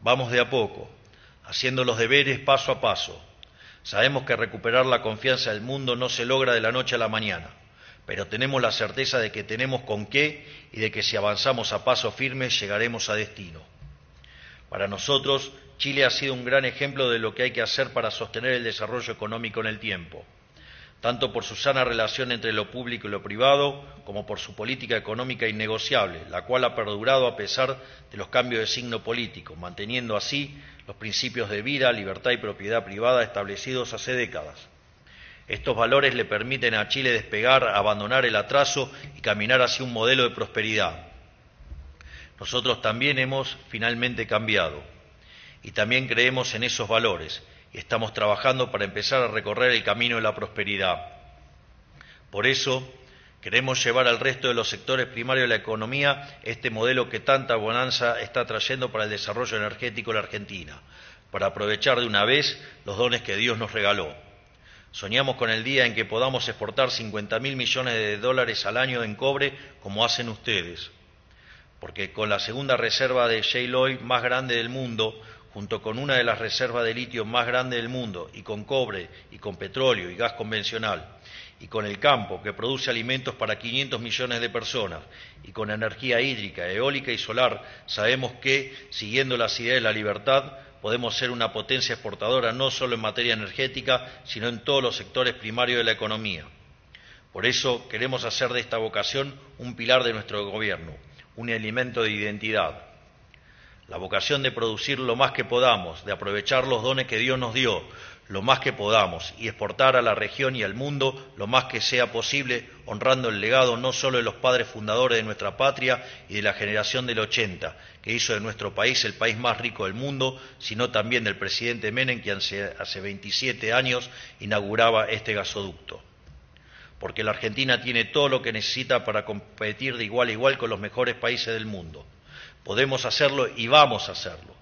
Vamos de a poco, haciendo los deberes paso a paso. Sabemos que recuperar la confianza del mundo no se logra de la noche a la mañana, pero tenemos la certeza de que tenemos con qué y de que si avanzamos a paso firme llegaremos a destino. Para nosotros, Chile ha sido un gran ejemplo de lo que hay que hacer para sostener el desarrollo económico en el tiempo, tanto por su sana relación entre lo público y lo privado, como por su política económica innegociable, la cual ha perdurado a pesar de los cambios de signo político, manteniendo así los principios de vida, libertad y propiedad privada establecidos hace décadas. Estos valores le permiten a Chile despegar, abandonar el atraso y caminar hacia un modelo de prosperidad. Nosotros también hemos finalmente cambiado y también creemos en esos valores y estamos trabajando para empezar a recorrer el camino de la prosperidad. Por eso, queremos llevar al resto de los sectores primarios de la economía este modelo que tanta bonanza está trayendo para el desarrollo energético de la Argentina, para aprovechar de una vez los dones que Dios nos regaló. Soñamos con el día en que podamos exportar 50.000 millones de dólares al año en cobre como hacen ustedes, porque con la segunda reserva de shale oil más grande del mundo, junto con una de las reservas de litio más grandes del mundo, y con cobre, y con petróleo y gas convencional, y con el campo que produce alimentos para 500 millones de personas, y con energía hídrica, eólica y solar, sabemos que, siguiendo las ideas de la libertad, podemos ser una potencia exportadora no solo en materia energética, sino en todos los sectores primarios de la economía. Por eso queremos hacer de esta vocación un pilar de nuestro gobierno, un elemento de identidad. La vocación de producir lo más que podamos, de aprovechar los dones que Dios nos dio, lo más que podamos, y exportar a la región y al mundo lo más que sea posible, honrando el legado no solo de los padres fundadores de nuestra patria y de la generación del 80, que hizo de nuestro país el país más rico del mundo, sino también del presidente Menem, que hace 27 años inauguraba este gasoducto. Porque la Argentina tiene todo lo que necesita para competir de igual a igual con los mejores países del mundo. Podemos hacerlo y vamos a hacerlo.